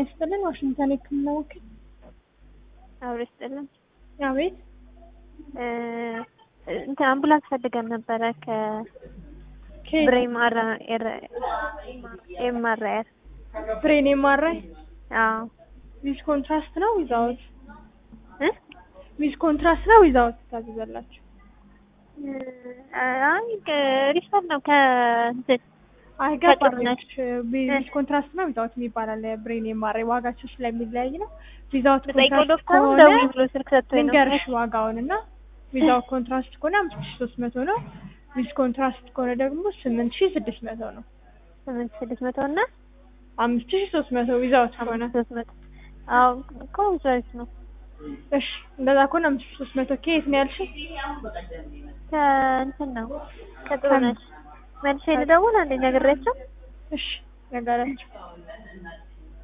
ይስጥልን ዋሽንግተን የህክምና ወኪል። አብሮ ይስጥልን። አቤት። እንትን አምቡላንስ ፈልገን ነበረ ከብሬን ኤምአርአይ። ብሬን ኤምአርአይ። አዎ። ዊዝ ኮንትራስት ነው ዊዛውት? ዊዝ ኮንትራስት ነው ዊዛውት ታዘዘላችሁ? አይ ሪፈር ነው ከእንትን አይገባች። ዊዝ ኮንትራስት ነው ዊዛውት የሚባላል። ብሬን ኤምአርአይ ዋጋቸው ስለሚለያይ ነው። ዊዛውት ኮንትራስት ከሆነ ልንገርሽ ዋጋውን እና ዊዛውት ኮንትራስት ከሆነ 5300 ነው። ዊዝ ኮንትራስት ከሆነ ደግሞ 8600 ነው። 8600 እና 5300 ዊዛውት ከሆነ 300። አዎ ኮንትራስት ነው። እሺ እንደዛ ከሆነ 5300 ከየት ነው ያልሽኝ? ከእንትን ነው ከጥሩነሽ መልሼ ልደውል አንዴ ነግሬያቸው። እሺ ነገራችሁ።